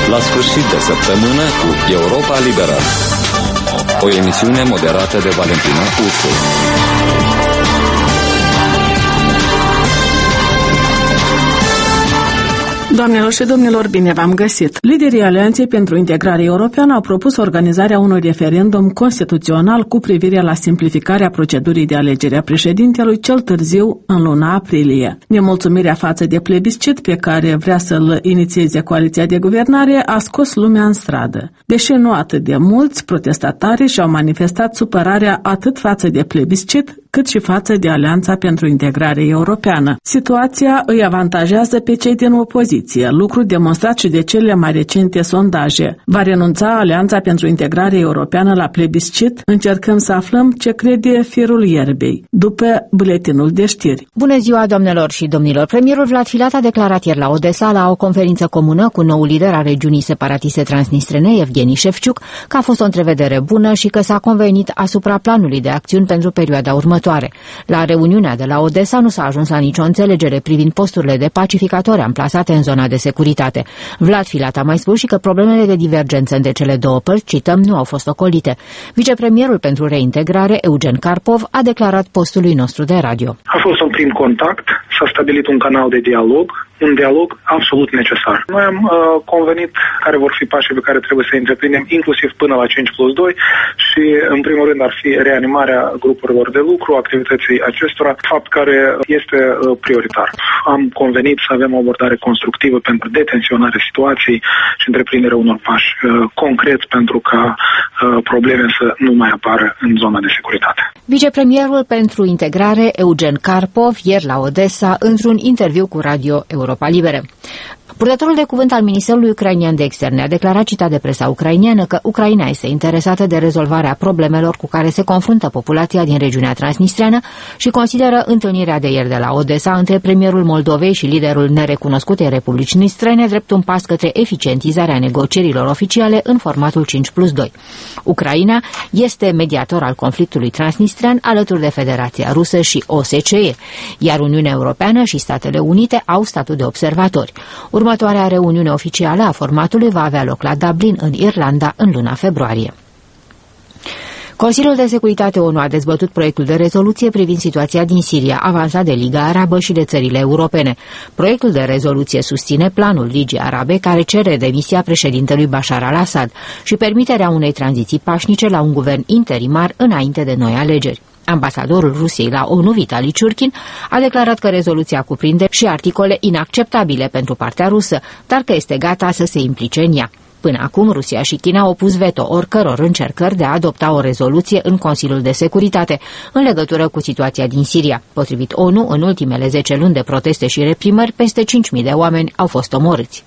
La sfârșit de săptămână cu Europa Liberă. O emisiune moderată de Valentina Ursu. Doamnelor și domnilor, bine v-am găsit! Liderii Alianței pentru Integrare Europeană au propus organizarea unui referendum constituțional cu privire la simplificarea procedurii de alegere a președintelui cel târziu în luna aprilie. Nemulțumirea față de plebiscit pe care vrea să-l inițieze coaliția de guvernare a scos lumea în stradă. Deși nu atât de mulți, protestatarii și-au manifestat supărarea atât față de plebiscit, cât și față de Alianța pentru Integrare Europeană. Situația îi avantajează pe cei din opoziție, lucru demonstrat și de cele mai recente sondaje. Va renunța Alianța pentru Integrare Europeană la plebiscit? Încercăm să aflăm ce crede firul ierbei, după buletinul de știri. Bună ziua, doamnelor și domnilor! Premierul Vlad Filat a declarat ieri la Odessa, la o conferință comună cu noul lider al regiunii separatiste transnistrene, Evgeni Șefciuc, că a fost o întrevedere bună și că s-a convenit asupra planului de acțiuni pentru perioada următoare. La reuniunea de la Odessa nu s-a ajuns la nicio înțelegere privind posturile de pacificatori amplasate în zona de securitate. Vlad Filat a mai spus și că problemele de divergență între cele două părți, cităm, nu au fost ocolite. Vicepremierul pentru reintegrare, Eugen Karpov, a declarat postului nostru de radio. A fost un prim contact, s-a stabilit un canal de dialog, un dialog absolut necesar. Noi am convenit care vor fi pașii pe care trebuie să întreprindem, inclusiv până la 5+2 și, în primul rând, ar fi reanimarea grupurilor de lucru, activității acestora, fapt care este prioritar. Am convenit să avem o abordare constructivă pentru detenționarea situației și întreprinderea unor pași concreți pentru ca probleme să nu mai apară în zona de securitate. Vicepremierul pentru integrare, Eugen Karpov, ieri la Odessa, într-un interviu cu Radio Europa Liberă. Purtătorul de cuvânt al Ministerului Ucrainian de Externe a declarat, citat de presa ucraineană, că Ucraina este interesată de rezolvarea problemelor cu care se confruntă populația din regiunea transnistreană și consideră întâlnirea de ieri de la Odessa între premierul Moldovei și liderul nerecunoscutei Republici Nistrene drept un pas către eficientizarea negocierilor oficiale în formatul 5+2. Ucraina este mediator al conflictului transnistrean alături de Federația Rusă și OSCE, iar Uniunea Europeană și Statele Unite au statut de observatori. Următoarea reuniune oficială a formatului va avea loc la Dublin, în Irlanda, în luna februarie. Consiliul de Securitate ONU a dezbătut proiectul de rezoluție privind situația din Siria, avansat de Liga Arabă și de țările europene. Proiectul de rezoluție susține planul Ligii Arabe care cere demisia președintelui Bashar al-Assad și permiterea unei tranziții pașnice la un guvern interimar înainte de noi alegeri. Ambasadorul Rusiei la ONU, Vitali Ciurkin, a declarat că rezoluția cuprinde și articole inacceptabile pentru partea rusă, dar că este gata să se implice în ea. Până acum, Rusia și China au pus veto oricăror încercări de a adopta o rezoluție în Consiliul de Securitate în legătură cu situația din Siria. Potrivit ONU, în ultimele 10 luni de proteste și reprimări, peste 5.000 de oameni au fost omorâți.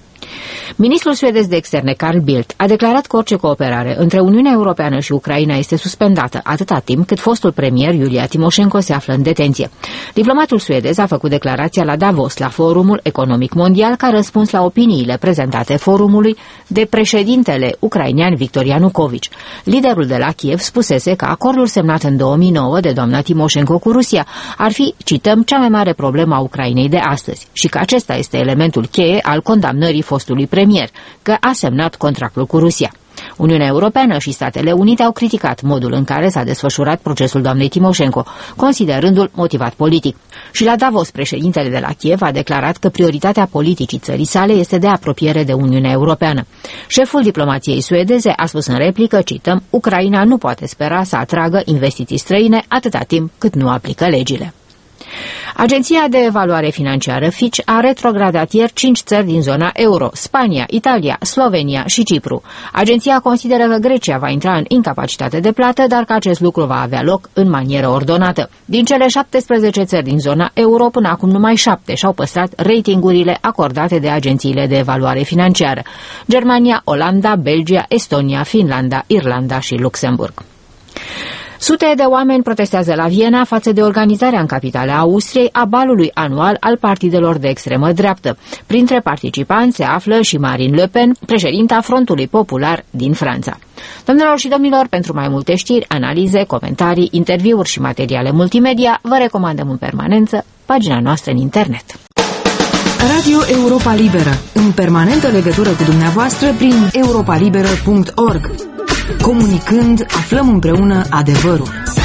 Ministrul suedez de externe, Carl Bildt, a declarat că orice cooperare între Uniunea Europeană și Ucraina este suspendată atâta timp cât fostul premier Iulia Timoșenko se află în detenție. Diplomatul suedez a făcut declarația la Davos, la Forumul Economic Mondial, ca răspuns la opiniile prezentate forumului de președintele ucrainean Victor Ianukovici. Liderul de la Kiev spusese că acordul semnat în 2009 de doamna Timoșenko cu Rusia ar fi, cităm, cea mai mare problemă a Ucrainei de astăzi și că acesta este elementul cheie al condamnării fostului premier, că a semnat contractul cu Rusia. Uniunea Europeană și Statele Unite au criticat modul în care s-a desfășurat procesul doamnei Timoșenko, considerându-l motivat politic. Și la Davos, președintele de la Kiev a declarat că prioritatea politicii țării sale este de apropiere de Uniunea Europeană. Șeful diplomației suedeze a spus în replică, cităm, Ucraina nu poate spera să atragă investiții străine atâta timp cât nu aplică legile. Agenția de evaluare financiară Fitch a retrogradat ieri 5 țări din zona euro, Spania, Italia, Slovenia și Cipru. Agenția consideră că Grecia va intra în incapacitate de plată, dar că acest lucru va avea loc în manieră ordonată. Din cele 17 țări din zona euro, până acum numai 7 și-au păstrat ratingurile acordate de agențiile de evaluare financiară: Germania, Olanda, Belgia, Estonia, Finlanda, Irlanda și Luxemburg. Sute de oameni protestează la Viena față de organizarea în capitala Austriei a balului anual al partidelor de extremă dreaptă. Printre participanți se află și Marine Le Pen, președinta Frontului Popular din Franța. Domnilor și domnilor, pentru mai multe știri, analize, comentarii, interviuri și materiale multimedia, vă recomandăm în permanență pagina noastră în internet. Radio Europa Liberă, în în permanentă legătură cu dumneavoastră prin europalibera.org. Comunicând, aflăm împreună adevărul.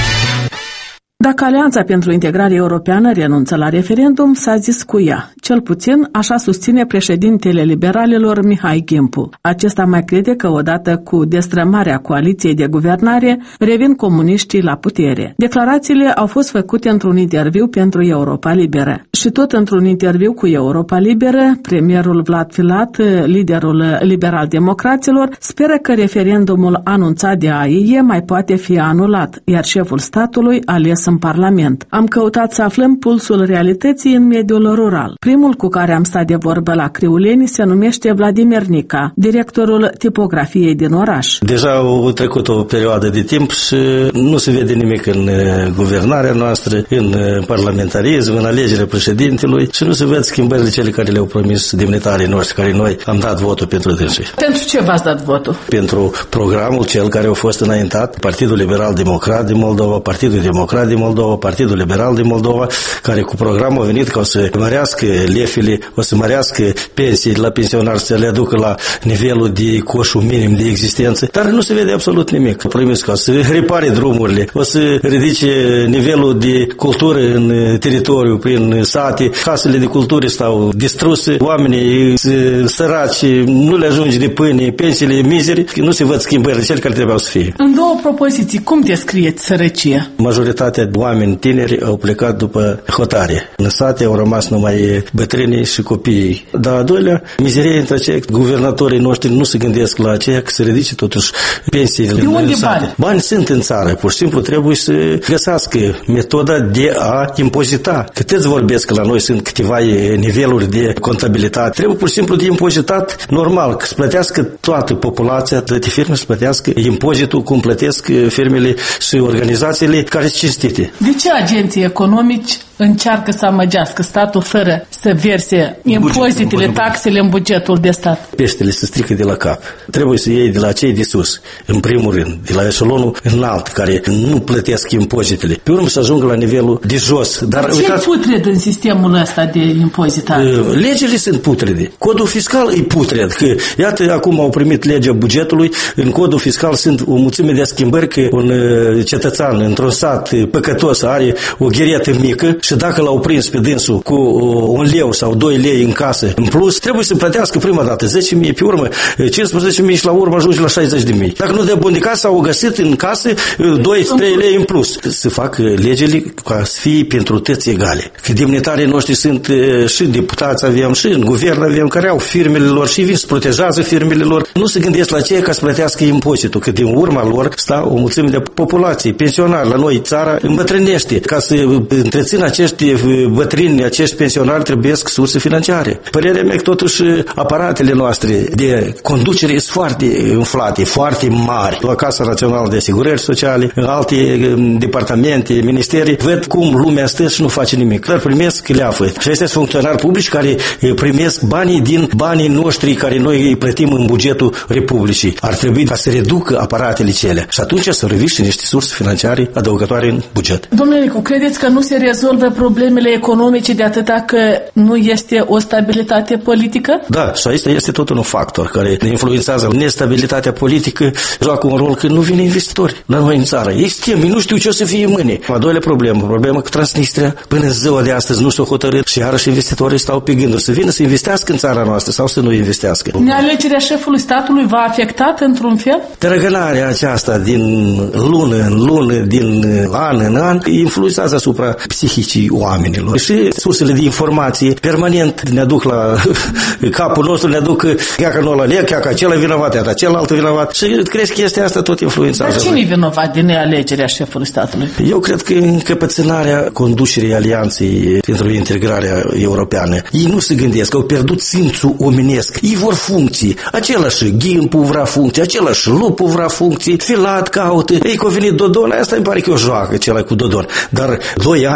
Dacă Alianța pentru Integrare Europeană renunță la referendum, s-a zis cu ea. Cel puțin așa susține președintele liberalilor Mihai Gimpu. Acesta mai crede că odată cu destrămarea coaliției de guvernare revin comuniștii la putere. Declarațiile au fost făcute într-un interviu pentru Europa Liberă. Și tot într-un interviu cu Europa Liberă, premierul Vlad Filat, liderul liberal-democraților, speră că referendumul anunțat de AIE mai poate fi anulat, iar șeful statului ales în Parlament. Am căutat să aflăm pulsul realității în mediul rural. Primul cu care am stat de vorbă la Criuleni se numește Vladimir Nica, directorul tipografiei din oraș. Deja au trecut o perioadă de timp și nu se vede nimic în guvernarea noastră, în parlamentarism, în alegerea președintelui și nu se ved schimbările cele care le-au promis demnitarii noștri, care noi am dat votul pentru dânsii. Pentru ce v-ați dat votul? Pentru programul cel care a fost înaintat, Partidul Liberal-Democrat din Moldova, Partidul Democrat din Moldova, Partidul Liberal din Moldova, care cu programul a venit ca o să mărească lefile, o să mărească pensii la pensionari, să le aducă la nivelul de coșul minim de existență, dar nu se vede absolut nimic. Promis că o să repare drumurile, o să ridice nivelul de cultură în teritoriu, prin sate, casele de cultură stau distruse, oamenii săraci, nu le ajunge de pâine, pensiile mizeri, nu se văd schimbările cele care trebuiau să fie. În două propoziții, cum descrieți sărăcia? Majoritatea de oameni tineri au plecat după hotare. În sate au rămas numai bătrânii și copiii. Dar a doilea, mizeria între cei guvernatorii noștri nu se gândesc la aceea că se ridice totuși pensiile. De unde bani? Bani sunt în țară, pur și simplu trebuie să găsească metoda de a impozita. Câteți vorbesc că la noi sunt câteva niveluri de contabilitate. Trebuie pur și simplu de impozitat normal, că să plătească toată populația, toate firme să plătească impozitul cum plătesc firmele și organizațiile care sunt cinstite. De ce agenții economici încearcă să amăgească statul fără să verse impozitele, taxele în bugetul de stat? Peștele se strică de la cap. Trebuie să iei de la cei de sus, în primul rând, de la eșelonul înalt, care nu plătesc impozitele. Pe urmă să ajungă la nivelul de jos. Dar ce e putred în sistemul ăsta de impozitare? Legile sunt putrede. Codul fiscal e putred. Că, iată, acum au primit legea bugetului. În codul fiscal sunt o mulțime de schimbări, că un cetățean într-un sat păcătos are o gheriată mică și dacă l-au prins pe dânsul cu 1 leu sau 2 lei în casă în plus, trebuie să plătească prima dată 10.000, pe urmă 15.000 și la urmă ajunge la 60.000. Dacă nu de bun de casă, au găsit în casă 2-3 lei în plus. Să facă legile ca să fie pentru toți egale. Că demnitarii noștri sunt și deputați avem, și în guvern avem, care au firmele lor și vin să protejează firmele lor. Nu se gândesc la ceea ca să plătească impozitul, că din urma lor stau o mulțime de populație, pensionari. La noi țara îmbătrânește. Ca să întrețină acești bătrâni, acești pensionari trebuie surse financiare. Părerea mea că totuși aparatele noastre de conducere sunt foarte umflate, foarte mari. La Casa Națională de Asigurări Sociale, în alte departamente, ministerii, văd cum lumea stă și nu face nimic. Dar primesc leafă. Și astea sunt funcționari publici care primesc banii din banii noștri care noi îi plătim în bugetul Republicii. Ar trebui ca să reducă aparatele cele. Și atunci să reviște niște surse financiare adăugătoare în buget. Domnule Nicu, credeți că nu se rezolvă problemele economice de atâta că nu este o stabilitate politică? Da, și aici este tot un factor care influențează nestabilitatea politică, joacă un rol când nu vin investitori la noi în țară. Ei stem, nu știu ce o să fie mâine. A doilea problemă cu Transnistria, până în ziua de astăzi nu s-o hotărât și iarăși investitorii stau pe gânduri să vină să investească în țara noastră sau să nu investească. Nealegerea șefului statului va afecta într-un fel? Trăgănarea aceasta din lună în lună, din an în an, influențează asupra psihicii oamenilor. Și sursele de informație permanent ne aduc la capul nostru, ne aduc chiaca nu la chiaca acela vinovat, iar celălalt vinovat. Și cred că chestia asta tot influențează. Dar cine e vinovat de nealegerea șefului statului? Eu cred că încăpățânarea conducerii Alianței pentru integrarea europeană. Ei nu se gândesc, au pierdut simțul omenesc. Ei vor funcții. Același Gimpu vrea funcții, același Lupu vrea funcții, Filat caută. Ei că a venit Dodon, asta îmi pare că o joacă, cela cu Dodon. Dar 2 ani și jumătate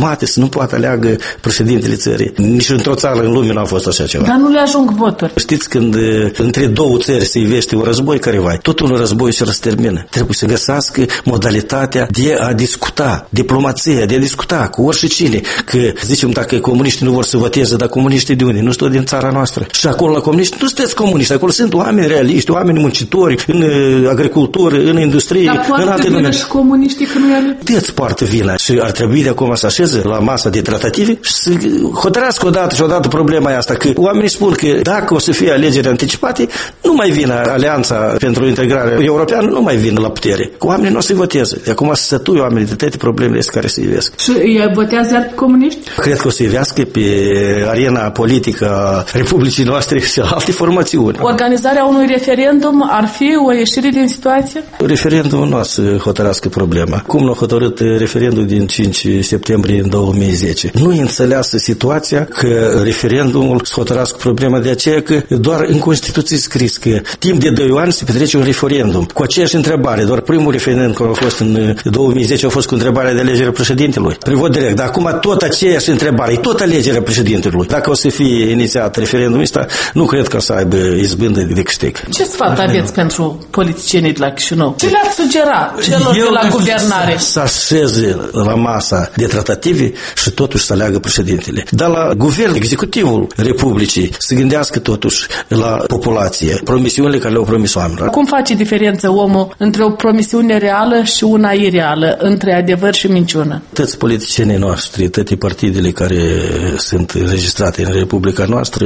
să nu poată aleagă președintele țării. Nici într-o țară în lume nu a fost așa ceva. Dar nu le ajung voturi. Știți, când între două țări se ivește un război, care vai? Tot un război se răstermină. Trebuie să găsească modalitatea de a discuta, diplomația, de a discuta cu oricine. Că, zicem, dacă comuniștii nu vor să voteze, dar comuniștii de unde? Nu sunt din țara noastră. Și acolo la comuniști nu sunteți comuniști, acolo sunt oameni realiști, oameni muncitori, în agricultură, în industrie, în alte domenii. Și comuniștii că nu ele? Te-ți poartă vina și ar trebui de acum să așeze la masa de tratative și să hotărească odată problema asta, că oamenii spun că dacă o să fie alegeri anticipate, nu mai vine Alianța pentru integrare europeană, nu mai vine la putere. Oamenii nu o să voteze. De acum să sătui oamenii de toate problemele care se ivesc. Și ei votează iar comuniști? Cred că o să ivească pe arena politică a Republicii noastre și alte formațiuni. Organizarea unui referendum ar fi o ieșire din situație? Referendumul nu o să hotărească problema. Cum l-a hotărât referendumul din 5 septembrie în 2010. Nu e înțeleasă situația că referendumul să hotărească problema, de aceea că doar în Constituție scris că timp de 2 ani se petrece un referendum cu aceeași întrebare. Doar primul referendum care a fost în 2010 a fost cu întrebarea de alegere președintelui. Prin vot direct. Dar acum tot aceeași întrebare, tot alegerea președintelui. Dacă o să fie inițiat referendumul ăsta, nu cred că o să aibă izbândă de câștig. Ce sfat aveți pentru politicienii de la Chișinău? Ce le-ați sugera celor de la guvernare? Să așeze la masa de tratative și totuși să aleagă președintele. Dar la guvern, executivul Republicii, să gândească totuși la populație, promisiunile care le-au promis oamenilor. Cum face diferență omul între o promisiune reală și una ireală, între adevăr și minciună? Toți politicienii noștri, toate partidele care sunt înregistrate în Republica noastră,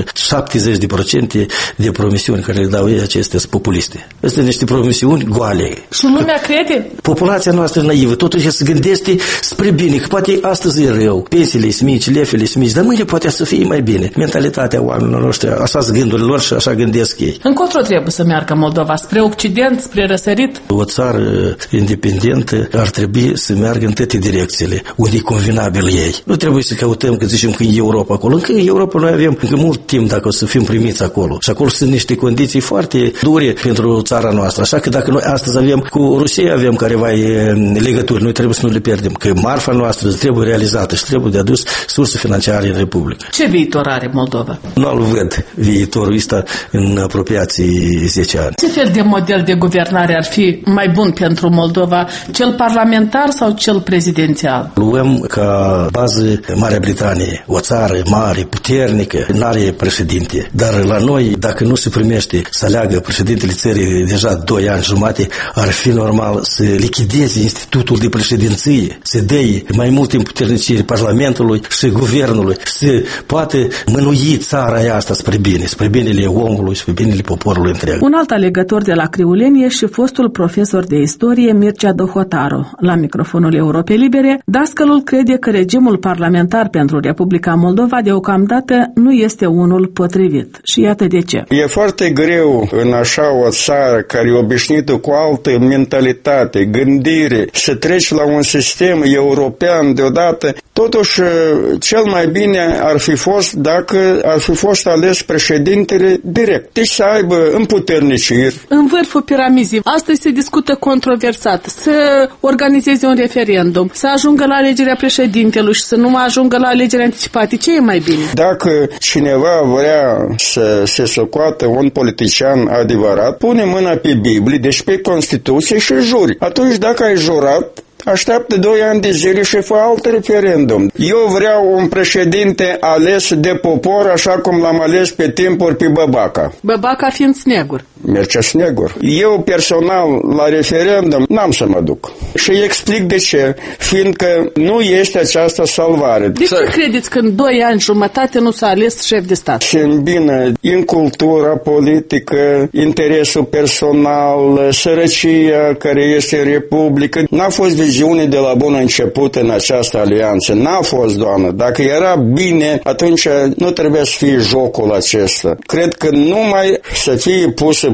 70% de promisiuni care le dau ei, acestea sunt populiste. Este niște promisiuni goale. Și lumea crede? Populația noastră naivă, totuși se gândește spre bine, că poate astăzi e rău, pensiile sunt mici, lefele sunt mici, dar mâine poate să fie mai bine. Mentalitatea oamenilor noștri, așa sunt gândurile lor și așa gândesc ei. Încotro trebuie să meargă Moldova? Spre Occident, spre răsărit? O țară independentă ar trebui să meargă în toate direcțiile, unde e convenabil ei. Nu trebuie să căutăm, că zicem că în Europa acolo. Încă în Europa noi avem încă mult timp dacă o să fim primiți acolo. Și acolo sunt niște condiții foarte dure pentru țara noastră. Așa că dacă noi astăzi avem cu Rusia, avem careva legături, noi trebuie să nu le pierdem. Că marfa noastră trebuie realizată și trebuie de adus surse financiare în Republică. Ce viitor are Moldova? Nu-l văd viitorul ăsta în apropiații 10 ani. Ce fel de model de guvernare ar fi mai bun pentru Moldova? Cel parlamentar sau cel prezidențial? Luăm ca bază Marea Britanie, o țară mare, puternică, n-are președinte. Dar la noi, dacă nu se primește să aleagă președintele țării deja 2 ani jumate, ar fi normal să lichideze institutul de președinție, să dea mai mult împuternicire Parlamentului și Guvernului, să poate mânui țara asta spre bine, spre binele omului, spre binele poporului întreg. Un alt alegător de la Criuleni e și fostul profesor de istorie Mircea Dohotaru. La microfonul Europei Libere, dascălul crede că regimul parlamentar pentru Republica Moldova deocamdată nu este unul potrivit. Și iată de ce. E foarte greu în așa o țară care e obișnuită cu altă mentalitate, gândire, să treci la un sistem european deodată. Totuși, cel mai bine ar fi fost dacă ar fi fost ales președintele direct. Deci să aibă împuterniciri. În vârful piramizii, astăzi se discută controversat să organizeze un referendum, să ajungă la alegerea președintelui și să nu mai ajungă la alegeri anticipate. Ce e mai bine? Dacă cineva vrea să se socoată un politician adevărat, pune mâna pe Biblie, deci pe Constituție și juri. Atunci, dacă ai jurat, așteaptă 2 ani de zile și fă alt referendum. Eu vreau un președinte ales de popor, așa cum l-am ales pe timpuri pe Băbaca. Băbaca fiind Snegur. Mircea Snegur. Eu personal la referendum n-am să mă duc. Și explic de ce. Fiindcă nu este această salvare. De ce credeți că în 2 ani jumătate nu s-a ales șef de stat? Se îmbină în cultura politică, interesul personal, sărăcia care este în Republică. N-a fost viziune de la bun început în această alianță. N-a fost, doamnă. Dacă era bine, atunci nu trebuia să fie jocul acesta. Cred că numai să fie pusă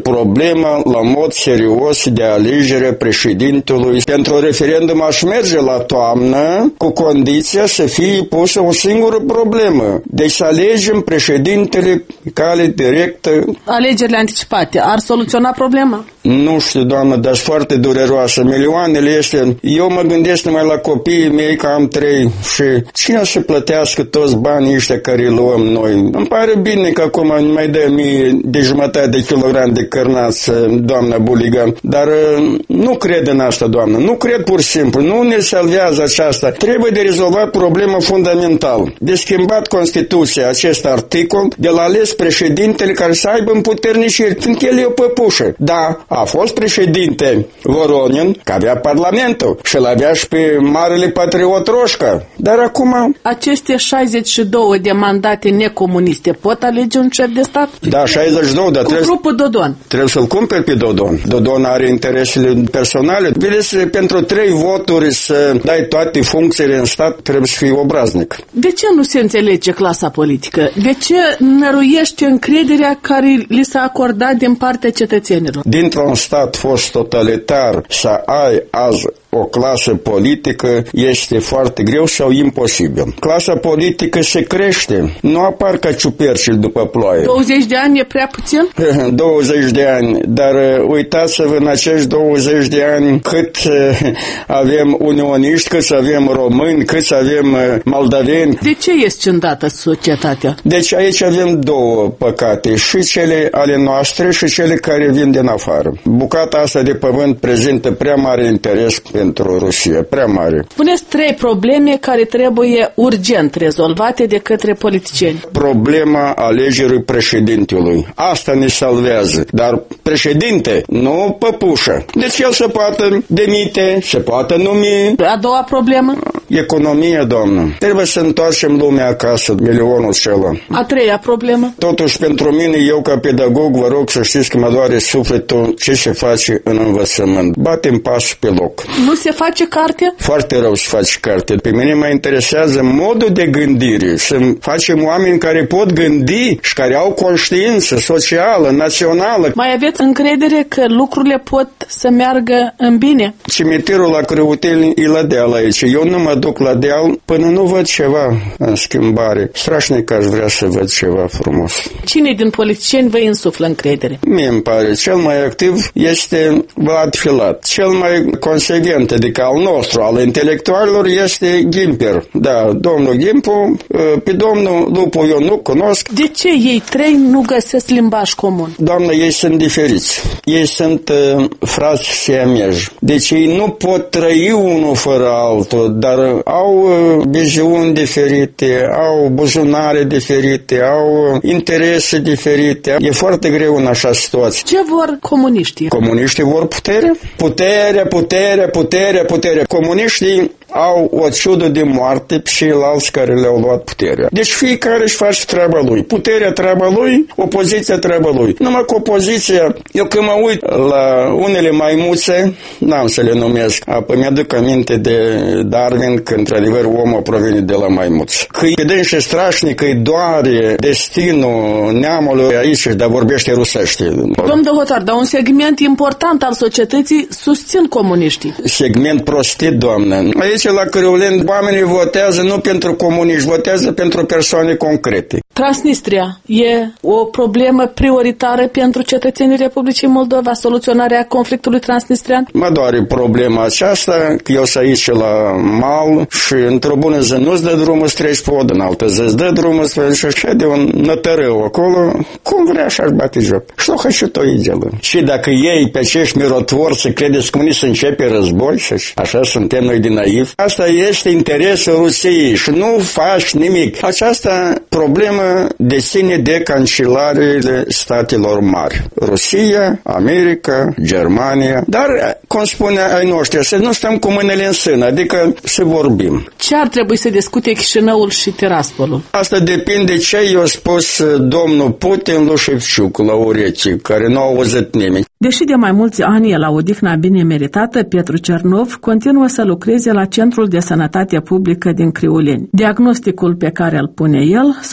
problemă la mod serios de alegere președintelui. Pentru referendum aș merge la toamnă cu condiția să fie pusă o singură problemă. Deci să alegem președintele pe cale directă. Alegerile anticipate ar soluționa problema? Nu știu, doamnă, dar sunt foarte dureroasă. Milioanele este... Eu mă gândesc numai la copiii mei, că am 3 și cine o să plătească toți banii ăștia care îi luăm noi? Îmi pare bine că acum nu mai dă mie de jumătate de kilogram de cărnați, doamna Buligan, dar nu cred în asta, doamnă. Nu cred pur și simplu. Nu ne salvează aceasta. Trebuie de rezolvat problema fundamentală. De schimbat Constituția, acest articol, de la ales președintele care să aibă împuterniciri, fiindcă el e o păpușă. Da, a fost președinte Voronin, că avea Parlamentul și îl avea și pe marele patriot Roșca. Dar acum... Aceste 62 de mandate necomuniste pot alege un șef de stat? Da, 62, dar cu grupul Dodon. Trebuie să-l cumperi pe Dodon. Dodon are interesele personale. Vedeți, pentru 3 voturi să dai toate funcțiile în stat, trebuie să fii obraznic. De ce nu se înțelege clasa politică? De ce năruiește încrederea care li s-a acordat din partea cetățenilor? Dintr-un stat fost totalitar să ai azi o clasă politică este foarte greu sau imposibil. Clasa politică se crește, nu apar ca ciupercili după ploaie. 20 de ani e prea puțin? 20 de ani, dar uitați-vă în acești 20 de ani cât avem unioniști, cât avem români, cât avem moldaveni. De ce e scindată societatea? Deci aici avem 2 păcate, și cele ale noastre și cele care vin din afară. Bucata asta de pământ prezintă prea mare interes pentru Rusia, prea mare. Puneți 3 probleme care trebuie urgent rezolvate de către politicieni. Problema alegerii președintelui. Asta ne salvează. Dar președinte, nu păpușă. Deci el se poate demite, se poate numi. A doua problemă? Economia, doamnă. Trebuie să întoarcem lumea acasă, milionul acela. A treia problemă? Totuși, pentru mine, eu ca pedagog, vă rog să știți că mă doare sufletul ce se face în învățământ. Batem pasul pe loc. Nu se face carte? Foarte rău să faci carte. Pe mine mă interesează modul de gândire. Să facem oameni care pot gândi și care au conștiință socială, națională. Mai aveți încredere că lucrurile pot să meargă în bine? Cimitirul la Crăuteni e la deal aici. Eu nu mă duc la deal până nu văd ceva în schimbare. Strașnic aș vrea să văd ceva frumos. Cine din politicieni vă insuflă încredere? Mie îmi pare. Cel mai activ este Vlad Filat. Cel mai consecvent, adică al nostru, al intelectualilor, este Ghimper. Da, domnul Ghimpu, pe domnul Lupu eu nu cunosc. De ce ei 3 nu găsesc limbaj comun? Doamnă, ei sunt diferiți. Ei sunt frați siamezi. Deci ei nu pot trăi unul fără altul, dar au viziuni diferite, au buzunare diferite, au interese diferite. E foarte greu în așa situație. Ce vor comuniștii? Comuniștii vor putere. Putere, putere, putere, putere. Comuniștii au o ciudă de moarte pe ceilalți care le-au luat puterea. Deci fiecare își face treaba lui. Puterea treaba lui, opoziția treaba lui. Numai cu opoziția, eu când mă uit la unele maimuțe, n-am să le numesc, apoi mi-aduc aminte de Darwin, că într-adevăr omul a provenit de la maimuț. Că e dânșe strașnic, că îi doare destinul neamului aici, dar vorbește rusește. Domnul Dohotar, dar un segment important al societății susțin comuniștii. Segment prostit, doamnă. Aici la Crăuleni oamenii votează nu pentru comuniști, votează pentru persoane concrete. Transnistria e o problemă prioritară pentru cetățenii Republicii Moldova, soluționarea conflictului transnistrian? Mă doare problema aceasta, că eu sunt aici la mal și într-o bună zi nu-ți dă drumul să treci pe od, în altă zi îți dă drumul să treci și așa de un nătărău acolo, cum vrea și-aș bate joc. Și și tot idelă. Și dacă ei pe acești mirotvori să credeți cum ni se începe război și așa suntem noi din naivi, asta este interesul Rusiei și nu faci nimic. Aceasta problemă deține de cancelarele statelor mari. Rusia, America, Germania. Dar, cum spune ai noștri, să nu stăm cu mâinile în sân, adică să vorbim. Ce ar trebui să discute Chișinăul și Tiraspolul? Asta depinde ce i-a spus domnul Putin lui Șefciuc la ureche, care nu a auzit nimeni. Deși de mai mulți ani e la odihna bine meritată, Pietru Cernov continuă să lucreze la Centrul de Sănătate Publică din Criuleni. Diagnosticul pe care îl pune el, societatea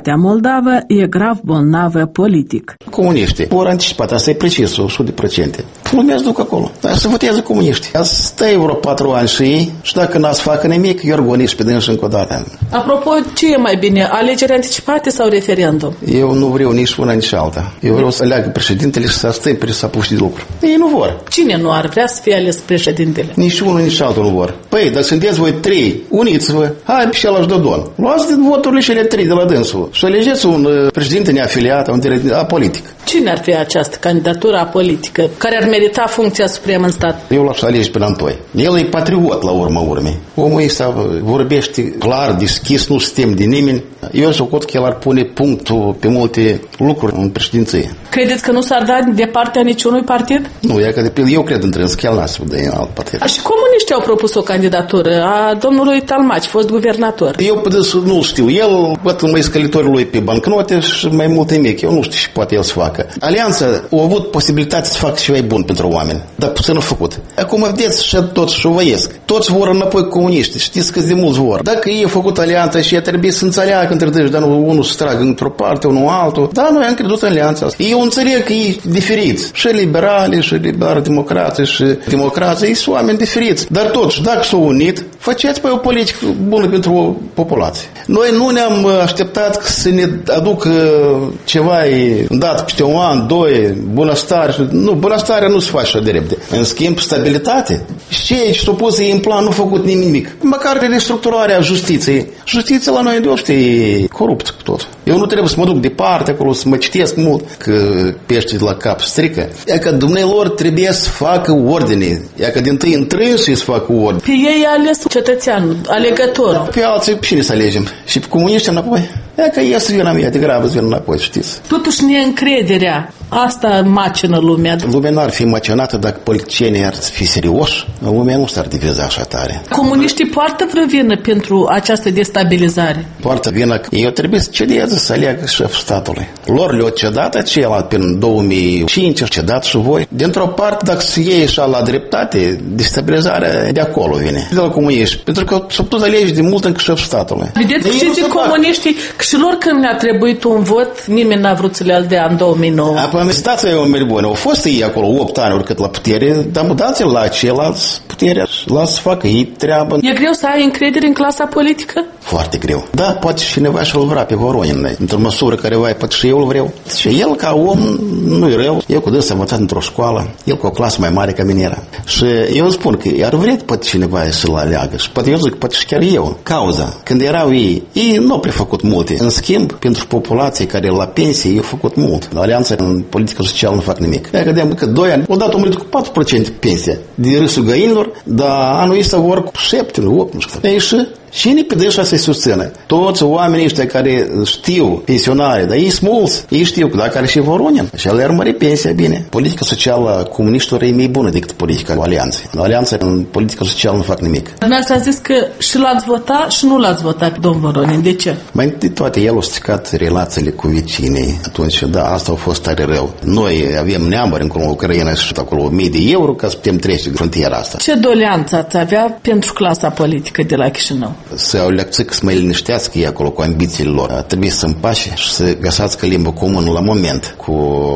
societatea moldavă e grav bolnavă politic. Comuniștii vor anticipat, asta e precis, 100%. Lumea se duc acolo. Dar să votează comuniști. Azi stai vreo 4 ani și ei, și dacă n-ați facă nimic, eu organiz pe dânsi încă o dată. Apropo, ce e mai bine, alegeri anticipate sau referendum? Eu nu vreau nici una, nici alta. Eu vreau să aleagă președintele și să stai pe să puși de lucru. Ei nu vor. Cine nu ar vrea să fie ales președintele? Nici unul, nici altul nu vor. Păi, dacă sunteți voi 3, uniți-vă, hai pe celălalt Dodon. Luați din voturile cele 3 de la dânsul și alegeți un președinte neafiliat, un direct apolitic. Cine ar fi această candidatură apolitică care ar merita funcția supremă în stat? Eu l-aș alege pe Antoi. El e patriot la urma urmei. Omul ăsta vorbește clar, deschis, nu se tem de nimeni. Eu socot că el ar pune punctul pe multe lucruri în președinție. Credeți că nu s-ar da de partea niciunui partid? Nu, eu cred întrâns că el n-a să dă în alt partid. Și comuniștii au propus o candidatură a domnului Talmaci, fost guvernator. Eu pe dânsul nu știu. El văd mai scălitorii lui pe bancnote și mai multe mici. Eu nu știu și poate el să facă. Alianța a avut posibilitatea să facă ceva bun pentru oameni, dar puțin nu a făcut. Acum vedeți și toți șovăiesc. Toți vor înapoi comuniști. Știți cât de mulți vor. Dacă ei au făcut alianța și ea trebuie să înțeleagă între dâși, dar unul se tragă într-o parte, unul altul. Da, noi am crezut în alianța asta. Eu înțeleg că e diferit. Și liberali, și liberal-democrații, și democrații, sunt oameni diferiți. Dar toți, dacă s-au unit, faceți pe o politică bună pentru populație. Noi nu ne-am așteptat să ne aducă ceva dat peste un an, 2, bunăstare. Nu, bunăstarea nu se face așa de repede. În schimb, stabilitate. Și cei ce s-au pus în plan nu au făcut nimic. Măcar de restructurarea justiției. Justiția la noi de e coruptă cu tot. Eu nu trebuie să mă duc departe acolo, să mă citesc mult, că pește de la cap strică. E că dumnealor trebuie să facă ordine. E că din tâi întrânși să facă ordine. Pe ei a ales cetățeanul, alegătorul. Pe alții pe cine să alegem? Și pe comuniști înapoi? E că ies vina mea, de grabă vin înapoi, știți. Totuși neîncrederea, asta macină lumea. Lumea n-ar fi macinată dacă politicienii ar fi serioși. Lumea nu s-ar diviza așa tare. Comuniștii poartă vreo vină pentru această destabilizare? Poartă vină că eu trebuie să cedeze, să aleagă șeful statului. Lor le-o cedat acela prin 2005, cedat și voi. Dintr-o parte, dacă se iei așa la dreptate, destabilizarea de acolo vine. De la comuniști. Pentru că s-au putut alege de mult încă șeful statului. Vedeți, știți de comuniștii că și lor când le-a trebuit un vot, nimeni n-a vrut să le dea în 2009. Apoi, situația e o mai bună. Au fost ei acolo 8 ani oricât la putere, dar dați-l la ceilalți puterea, lasă să facă ei treabă. E greu să ai încredere în clasa politică? Foarte greu. Da, poate și cineva și-l vrea pe Voronin, într-o măsură care poate și eu îl vreau. Și el ca om nu-i rău. Eu cu dânsa am învățat într-o școală, el cu o clasă mai mare ca mine era. Și eu îmi spun că ar vrea poate cineva să-l aleagă. Și poate eu zic, poate și chiar eu. Cauza, când erau ei nu au prefăcut multe. În schimb, pentru populație care la pensie, ei au făcut mult. La alianța în politică socială nu fac nimic. Că de că 2 ani, odată au murit cu 4% pensie de râsul găinilor, dar anul ăsta vor cu 7, 8, nu știu. Ei și cine pe dânsa să-i susțină? Toți oamenii ăștia care știu, pensionare, dar ei sunt mulți. Ei știu că dacă are și Voronin, și el ar mări pensia bine. Politica socială a comuniștilor e mai bună decât politica alianței. Alianța în politică socială nu fac nimic. Dumneavoastră a zis că și l-ați votat și nu l-ați votat pe domnul Voronin. De ce? Mai întâi toate, el a stricat relațiile cu vecinii. Atunci, da, asta a fost tare rău. Noi avem neamuri în Ucraina și acolo 1000 de euro ca să putem trece frontiera asta. Ce doleanță ați avea pentru clasa politică de la Chișinău? Să au lecțic să mai liniștească ei acolo cu ambițiile lor. Trebuie să împace și să găsească limbă comună la moment cu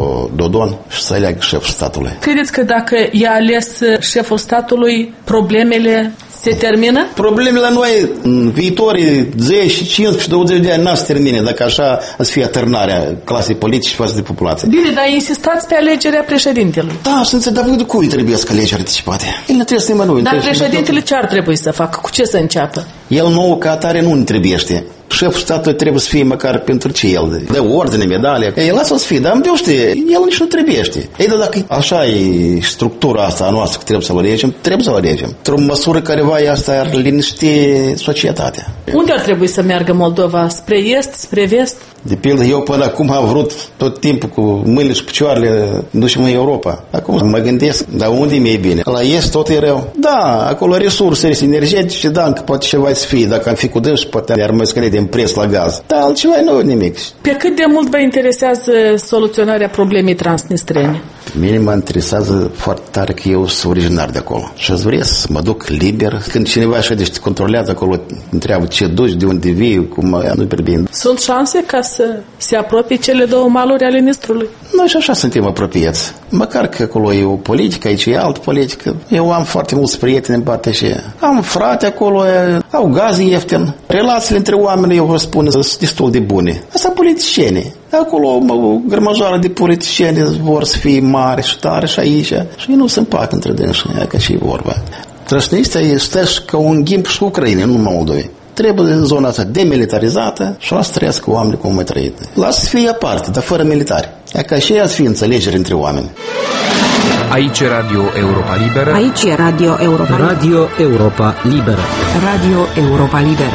Dodon și să aleagă șeful statului. Credeți că dacă i-a ales șeful statului, problemele se termină? Problemele noi în viitorii 10, 15, 20 de ani n-ar se termine dacă așa să fie atârnarea clasei politice față de populație. Bine, dar insistați pe alegerea președintelui. Da, să înțeleg, dar de cui trebuie să alegeri anticipate? El nu trebuie să nimănui. Dar președintele ce ar trebui să facă? Cu ce să înceapă? El nou ca atare nu ne trebuiește. Șeful statului trebuie să fie măcar pentru ce el dă ordine, medalie. Ei, lasă-l să fie, dar îmi știe, el nici nu trebuiește. Ei, dar dacă așa e structura asta a noastră că trebuie să-l alegem. Într-o măsură careva asta ar liniști societatea. Unde ar trebui să meargă Moldova? Spre est, spre vest? De pildă, eu până acum am vrut tot timpul cu mâinile și picioarele ducem în Europa. Acum mă gândesc, dar unde e mai bine? La est tot e rău. Da, acolo resurse energetice, da, încă poate ceva să fie. Dacă am fi cu dânsi, poate ar mai scădea din preț la gaz. Dar altceva nu nimic. Pe cât de mult vă interesează soluționarea problemei transnistrene? Mine mă interesează foarte tare că eu sunt originar de acolo și aș vrea să mă duc liber. Când cineva așa te controlează acolo, întreabă ce duci, de unde vii, cum nu-i prea bine. Sunt șanse ca să se apropie cele două maluri ale Nistrului? Noi și așa suntem apropiați. Măcar că acolo e o politică, aici e altă politică. Eu am foarte mulți prieteni în partea și am frate acolo, au gaz ieftin. Relațiile între oameni, eu vă spun, sunt destul de bune. Asta politicieni. Acolo o grămăjoară de politicieni vor să fie mari și tare și aici. Și nu se împacă între dânsi, ca și vorba. Transnistria este ca un ghimp și Ucraina, nu Moldovei. Trebuie zona asta demilitarizată și lasă să trăiască oamenii cum mai trăit. Lasă să fie aparte, dar fără militari. E ca și ea să fie înțelegere între oameni. Aici e Radio Europa Liberă. Aici e Radio Europa Liberă. Radio Europa Liberă. Radio Europa Liberă.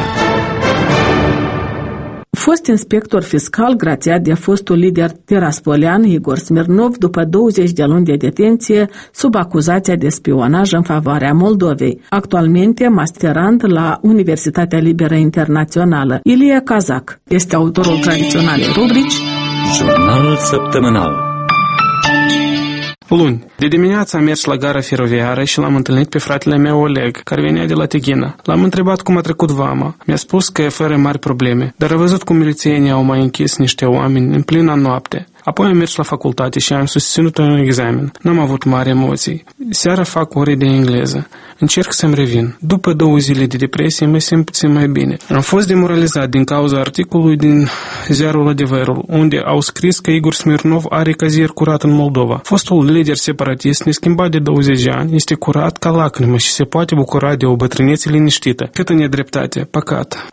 Fost inspector fiscal grațiat de fostul lider tiraspolian Igor Smirnov după 20 de luni de detenție sub acuzația de spionaj în favoarea Moldovei, actualmente masterand la Universitatea Liberă Internațională. Ilie Kazak este autorul tradiționalei rubrici Jurnalul săptămânal. Luni. De dimineață am mers la gara feroviară și l-am întâlnit pe fratele meu Oleg, care venea de la Tighina. L-am întrebat cum a trecut vama. Mi-a spus că e fără mari probleme, dar a văzut cum milițienii au mai închis niște oameni în plină noapte. Apoi am mers la facultate și am susținut un examen. N-am avut mari emoții. Seara fac ore de engleză. Încerc să-mi revin. După 2 zile de depresie mă simt puțin mai bine. Am fost demoralizat din cauza articolului din ziarul Adevărul, unde au scris că Igor Smirnov are cazier curat în Moldova. Fostul lider separatist, neschimbat de 20 de ani, este curat ca lacrimă și se poate bucura de o bătrânețe liniștită. Câtă nedreptate, păcat.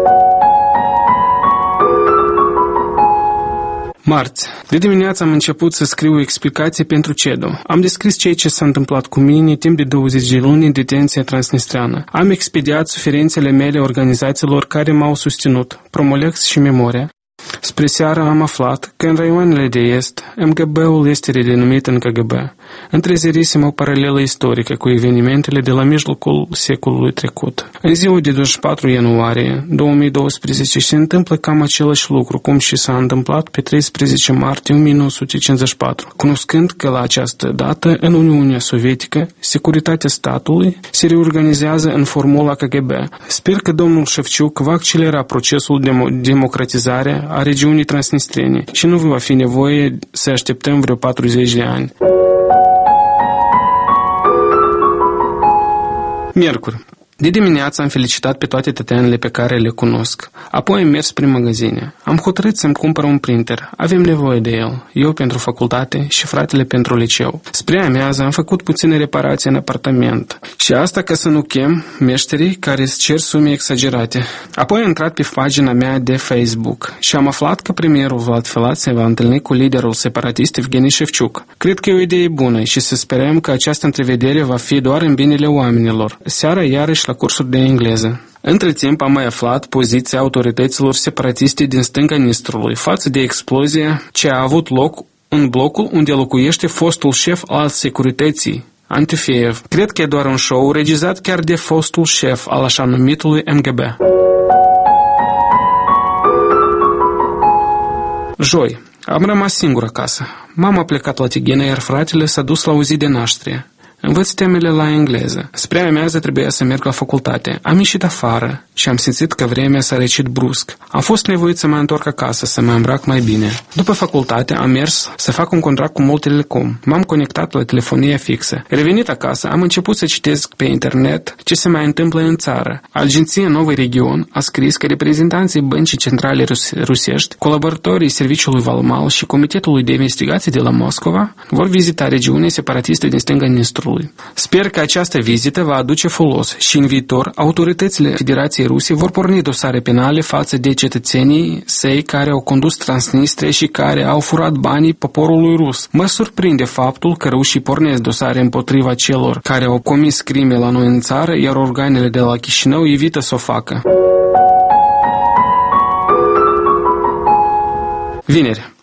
Marți. De dimineață am început să scriu explicații pentru CEDO. Am descris ceea ce s-a întâmplat cu mine timp de 20 de luni în detenția transnistreană. Am expediat suferințele mele organizațiilor care m-au susținut, Promolex și Memoria. Spre seară am aflat că în raioanele de est, MGB-ul este redenumit în KGB. Întrezerisem o paralelă istorică cu evenimentele de la mijlocul secolului trecut. În ziua de 24 ianuarie 2012 se întâmplă cam același lucru cum și s-a întâmplat pe 13 martie 1954, cunoscând că la această dată în Uniunea Sovietică securitatea statului se reorganizează în formula KGB. Sper că domnul Șefciuc va accelera procesul de democratizare a regiunii transnistrene și nu va fi nevoie să așteptăm vreo 40 de ani. Miercuri. De dimineață am felicitat pe toate tăteanele pe care le cunosc. Apoi am mers prin magazine. Am hotărât să-mi cumpăr un printer. Avem nevoie de el. Eu pentru facultate și fratele pentru liceu. Spre amiază am făcut puține reparații în apartament. Și asta ca să nu chem meșterii care îți cer sume exagerate. Apoi am intrat pe pagina mea de Facebook și am aflat că premierul Vlad Filat se va întâlni cu liderul separatist Evgeni Șefciuc. Cred că e o idee bună și să sperăm că această întrevedere va fi doar în binele oamenilor. Seara iarăși la cursuri de engleză. Între timp am mai aflat poziția autorităților separatiste din stânga Nistrului față de explozia ce a avut loc în blocul unde locuiește fostul șef al securității, Antifeev. Cred că e doar un show regizat chiar de fostul șef al așa numitului MGB. Joi. Am rămas singur acasă. Mama a plecat la Tighina, iar fratele s-a dus la o zi de naștere. Învăț temele la engleză. Spre amiază trebuia să merg la facultate. Am ieșit afară și am simțit că vremea s-a răcit brusc. Am fost nevoit să mă întorc acasă, să mă îmbrac mai bine. După facultate am mers să fac un contract cu Moltelecom. M-am conectat la telefonia fixă. Revenit acasă, am început să citesc pe internet ce se mai întâmplă în țară. Agenția Novый Region a scris că reprezentanții Băncii Centrale Rusești, colaboratorii Serviciului Valmal și Comitetului de Investigații de la Moscova vor vizita regiunea separatistă din stânga Nistrului. Sper că această vizită va aduce folos și în viitor autoritățile Federației Ruse vor porni dosare penale față de cetățenii săi care au condus Transnistria și care au furat banii poporului rus. Mă surprinde faptul că rușii pornesc dosare împotriva celor care au comis crime la noi în țară, iar organele de la Chișinău evită să o facă. Vineri.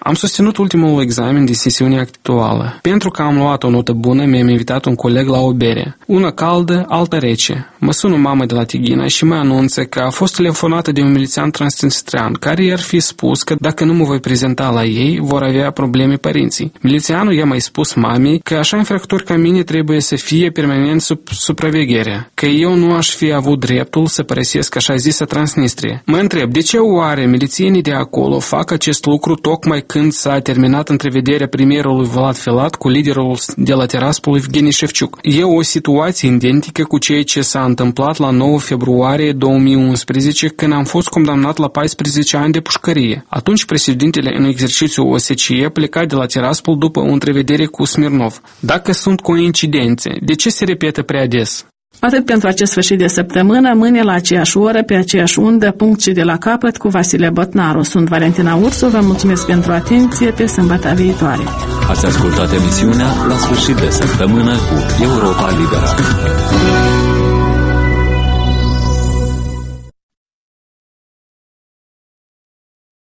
Am susținut ultimul examen de sesiune actuală. Pentru că am luat o notă bună, mi-am invitat un coleg la o bere. Una caldă, alta rece. Mă sună mama de la Tighina și mă anunță că a fost telefonată de un milițian transnistrean, care i-ar fi spus că dacă nu mă voi prezenta la ei, vor avea probleme părinții. Milițianul i-a mai spus mamei că așa infractori ca mine trebuie să fie permanent sub supraveghere, că eu nu aș fi avut dreptul să părăsesc așa zisă Transnistrie. Mă întreb, de ce oare milițienii de acolo fac acest lucru tocmai când s-a terminat întrevederea premierului Vlad Filat cu liderul de la Tiraspol Evgeni Șefciuc? E o situație identică cu ceea ce s-a întâmplat la 9 februarie 2011, când am fost condamnat la 14 ani de pușcărie. Atunci președintele în exercițiu OSCE pleca de la Tiraspol după o întrevedere cu Smirnov. Dacă sunt coincidențe, de ce se repetă prea des? Atât pentru acest sfârșit de săptămână, mâine la aceeași oră, pe aceeași undă, punct și de la capăt, cu Vasile Botnaru. Sunt Valentina Ursu, vă mulțumesc pentru atenție, pe sâmbătă viitoare. Ați ascultat emisiunea La sfârșit de săptămână cu Europa Liberă.